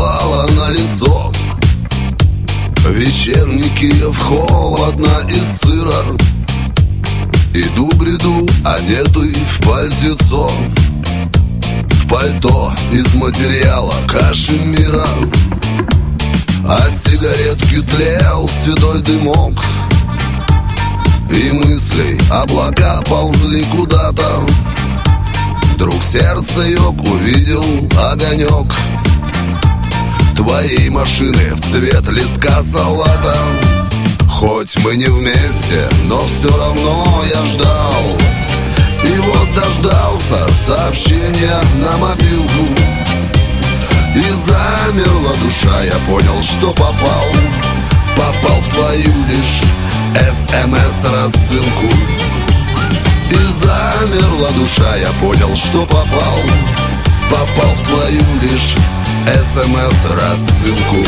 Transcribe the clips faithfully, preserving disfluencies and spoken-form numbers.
упала на лицо. Вечерний Киев, холодно и сыро. Иду, бреду, одетый в пальтецо, в пальто из материала кашемира. А сигаретки тлел седой дымок, и мысли облака ползли куда-то. Вдруг сердце ёк, увидел огонек твоей машины в цвет листка салата. Хоть мы не вместе, но все равно я ждал. И вот дождался сообщения на мобилку, и замерла душа, я понял, что попал. Попал в твою лишь СМС-рассылку. И замерла душа, я понял, что попал. Попал в твою лишь СМС-рассылку.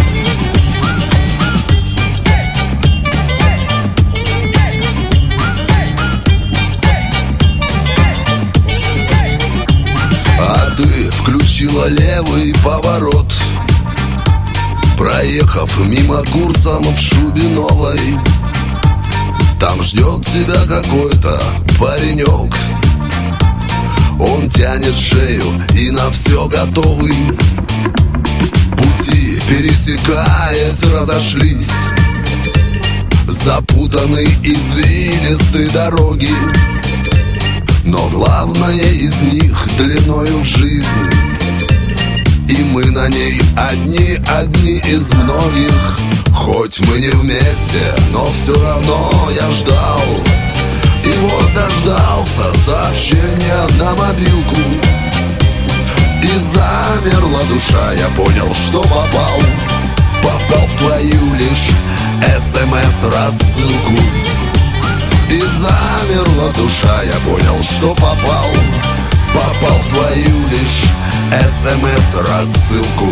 А ты включила левый поворот, проехав мимо курсом в шубе новой. Там ждет тебя какой-то паренек. Он тянет шею и на все готовый. Пути, пересекаясь, разошлись. Запутанные извилистые дороги, но главное из них длиною в жизнь. И мы на ней одни, одни из многих. Хоть мы не вместе, но все равно я ждал. И вот дождался сообщения на мобилку, и замерла душа, я понял, что попал. Попал в твою лишь СМС-рассылку. И замерла душа, я понял, что попал. Попал в твою лишь СМС-рассылку.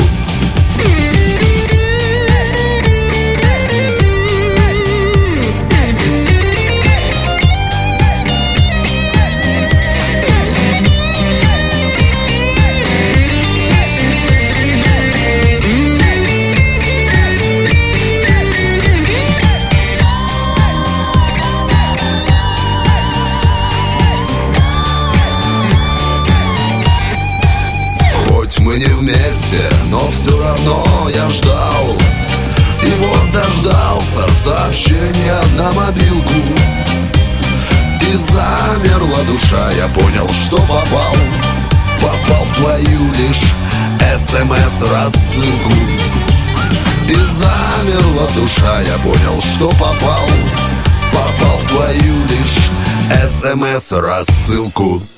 Мы не вместе, но все равно я ждал. И вот дождался сообщения на мобилку, и замерла душа, я понял, что попал. Попал в твою лишь СМС-рассылку. И замерла душа, я понял, что попал. Попал в твою лишь СМС-рассылку.